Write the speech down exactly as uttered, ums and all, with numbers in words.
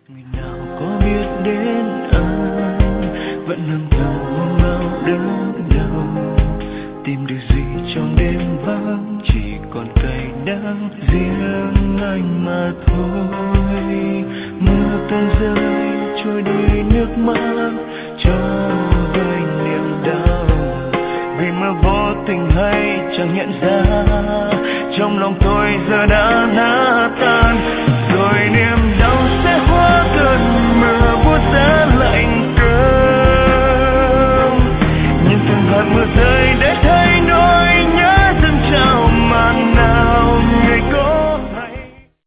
Người nào có biết đến anh vẫn âm thầm mong bao đớn đau, tìm được gì trong đêm vắng chỉ còn cay đắng riêng anh mà thôi. Mưa tuôn rơi trôi đi nước mắt cho vơi niềm đau, vì mưa vô tình hay chẳng nhận ra trong lòng tôi giờ đã nát tan rồi. Niềm